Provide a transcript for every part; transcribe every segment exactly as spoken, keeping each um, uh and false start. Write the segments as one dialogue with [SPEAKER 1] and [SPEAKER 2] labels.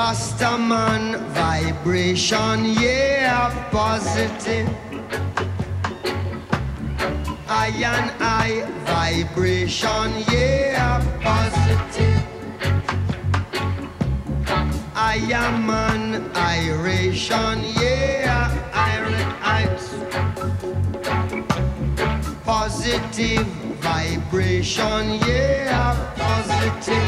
[SPEAKER 1] Rastaman vibration, yeah, positive. I and I vibration, yeah, positive. I am an iration, yeah, iris. Positive vibration, yeah, positive.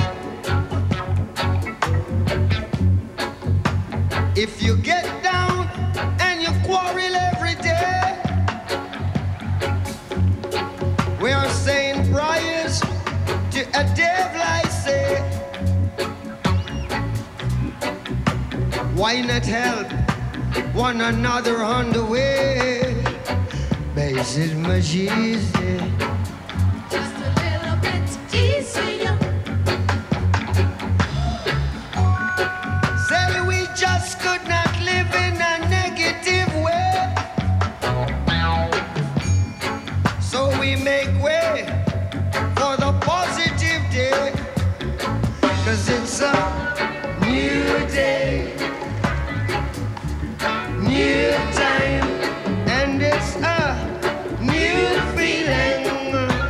[SPEAKER 1] If you get down and you quarrel every day, we are saying prayers to a devil, I say. Why not help one another on the way? Basic Jesus.
[SPEAKER 2] Just a little bit easier.
[SPEAKER 1] Say we just could not live in a negative way, so we make way for the positive day, 'cause it's a new day, new time, and it's a new feeling,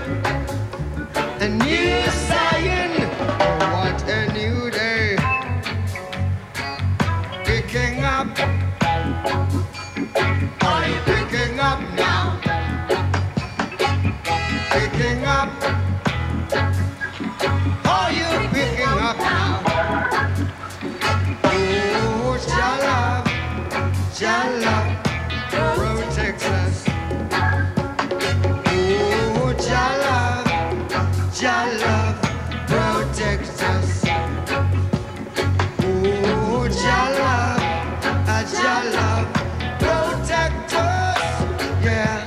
[SPEAKER 1] a new sign. What a new day. Picking up. Are you picking up now? Picking up. Are you picking up now? Oh, Jah love, Jah love protects us. Oh, Jah love, Jah love protects us. Oh, Jah love, ah, Jah love protect us, yeah.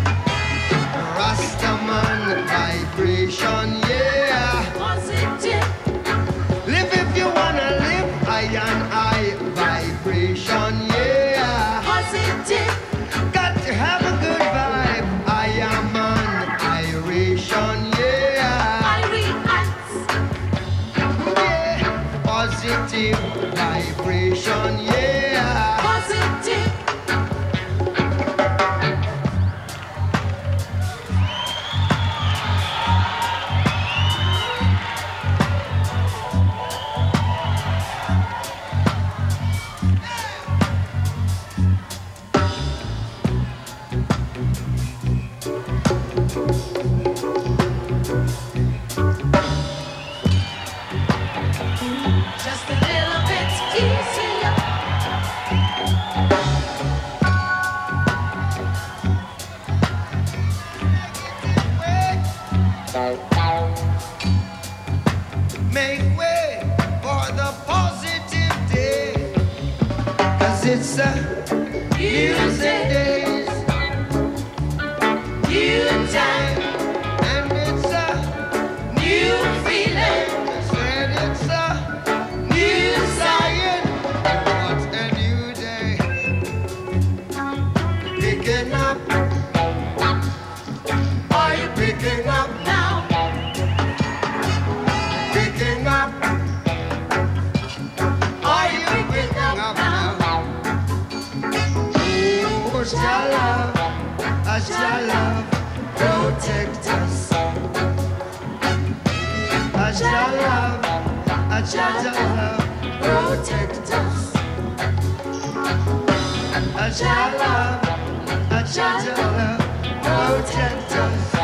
[SPEAKER 1] Rastaman vibration, yeah.
[SPEAKER 2] Positive.
[SPEAKER 1] Live if you wanna live, I and I vibration, yeah.
[SPEAKER 2] Positive.
[SPEAKER 1] Got to have a good vibe, I am an iration, yeah.
[SPEAKER 2] I react.
[SPEAKER 1] Yeah. Positive vibration, yeah.
[SPEAKER 2] Positive. Just a little bit easier.
[SPEAKER 1] Make way for the positive day, 'cause it's a new days, new time, and it's a new feeling. Said it's a new sign. What's a new day? Picking up. Are you picking up now? Picking up. Are you picking up now? Oh, Jah love, ah, Jah love protect us. Ah, Jah love, ah, Jah love protect us. Ah, Jah love, ah, Jah love protect us.